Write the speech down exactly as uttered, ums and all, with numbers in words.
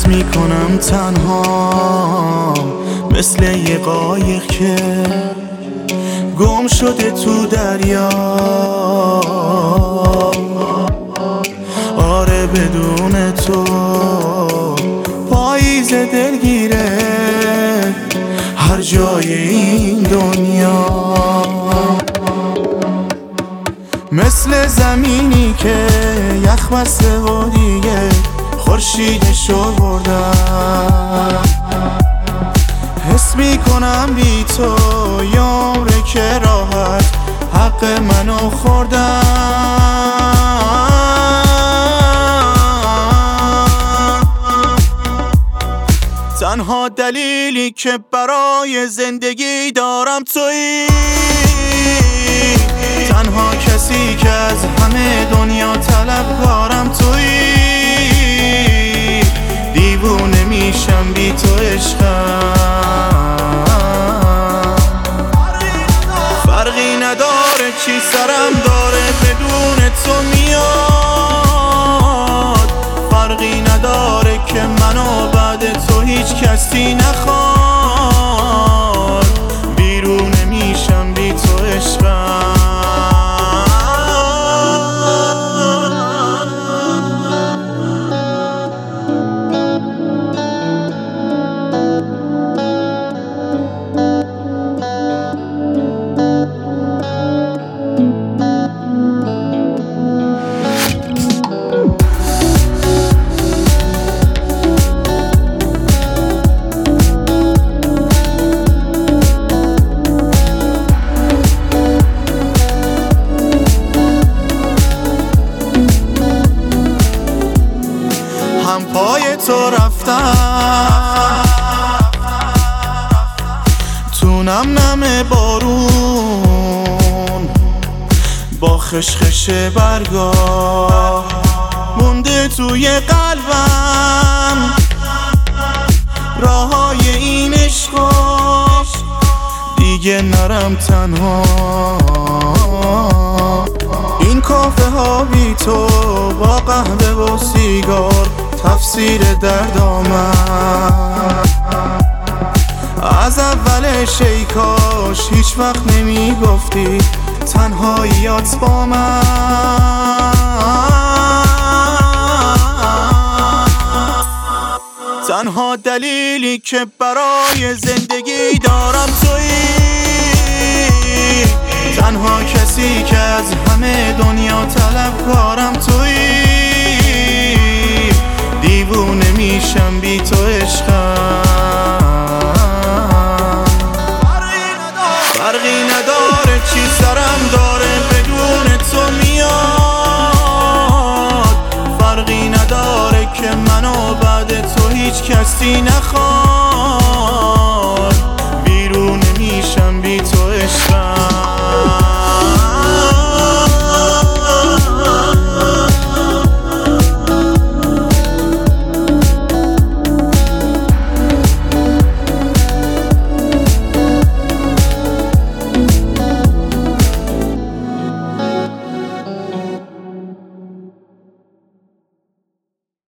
میکنم تنها، مثل یه قایق که گم شده تو دریا. آره بدون تو پاییز دلگیره هر جای این دنیا، مثل زمینی که یخ بسته و دیگه خورشیدشو بردم. حس میکنم بی تو یه عمره که راحت حق منو خوردم. تنها دلیلی که برای زندگی دارم تویی، تنها کسی که از همه دنیا طلبکارم تویی. دیوونه میشم بی تو عشقم، فرقی نداره چی سرم داره بدون تو میاد. فرقی نداره که منو بعد تو هیچ کسی نخواد. بیرونه میشم بی تو عشقم. هم پای تو رفتم تو نم نم بارون، با خشخش برگا مونده توی قلبم. راههای این عشقا دیگه نرم تنها. این کافه ها بی تو با قهوه و سیگار تفسیر دردامم. از اولش ای کاش هیچ وقت نمی گفتی تنهاییات با من. تنها دلیلی که برای زندگی دارم تویی، تنها کسی که از همه دنیا طلبکارم تویی. دیوونه میشم بی تو عشقم، فرقی نداره چی سرم داره بدون تو میاد. فرقی نداره که منو بعد تو هیچ کسی نخواد.